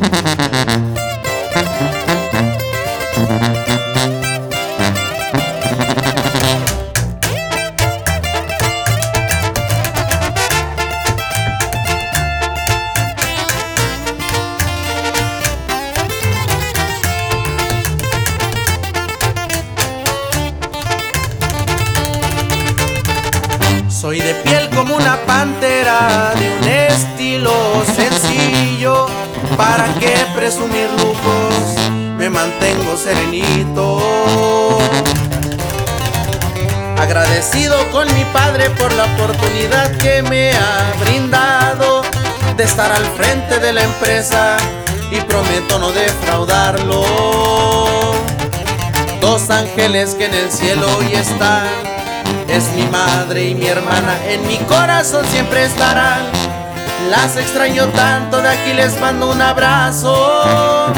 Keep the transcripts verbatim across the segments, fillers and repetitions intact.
Soy de piel como una pantera, de un estilo sencillo. ¿Para qué presumir lujos? Me mantengo serenito. Agradecido con mi padre por la oportunidad que me ha brindado de estar al frente de la empresa, y prometo no defraudarlo. Dos ángeles que en el cielo hoy están, es mi madre y mi hermana, en mi corazón siempre estarán. Las extraño tanto, de aquí les mando un abrazo.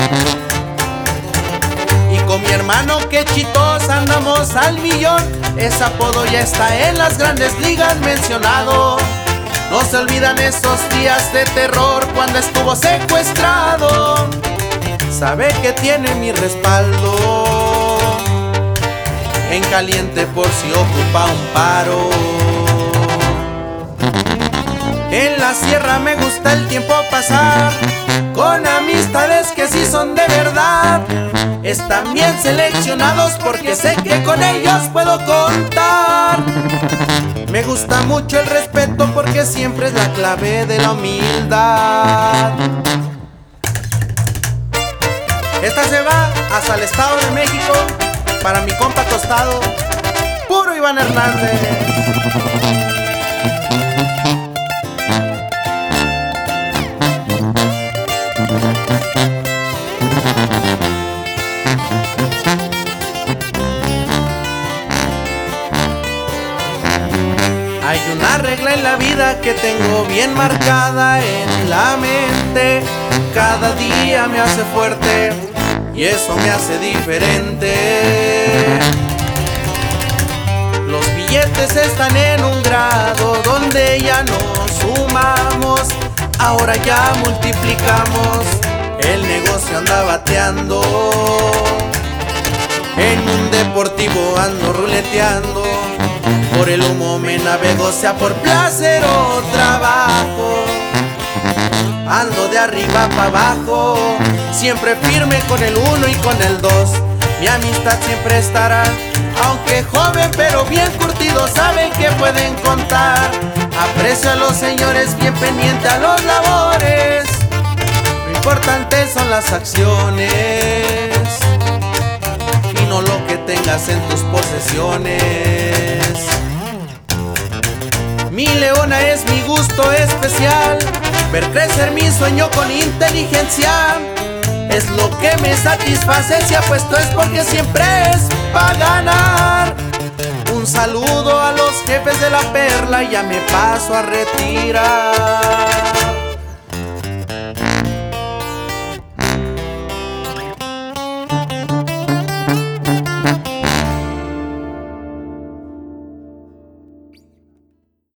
Y con mi hermano que chitos andamos al millón, ese apodo ya está en las grandes ligas mencionado. No se olvidan esos días de terror cuando estuvo secuestrado. Sabe que tiene mi respaldo en caliente por si ocupa un paro. En la sierra me gusta el tiempo pasar con amistades que sí son de verdad. Están bien seleccionados porque sé que con ellos puedo contar. Me gusta mucho el respeto porque siempre es la clave de la humildad. Esta se va hasta el Estado de México para mi compa tostado, puro Iván Hernández. Hay una regla en la vida que tengo bien marcada en la mente. Cada día me hace fuerte y eso me hace diferente. Los billetes están en un grado donde ya no sumamos, ahora ya multiplicamos. El negocio anda bateando, en un deportivo ando ruleteando. Por el humo me navego, sea por placer o trabajo. Ando de arriba para abajo, siempre firme con el uno y con el dos. Mi amistad siempre estará, aunque joven pero bien curtido, saben que pueden contar. Aprecio a los señores, bien pendiente a los labores. Lo importante son las acciones y no lo que tengas en tus posesiones. Mi leona es mi gusto especial, ver crecer mi sueño con inteligencia. Es lo que me satisface, si apuesto es porque siempre es para ganar. Un saludo a los jefes de la perla, ya me paso a retirar.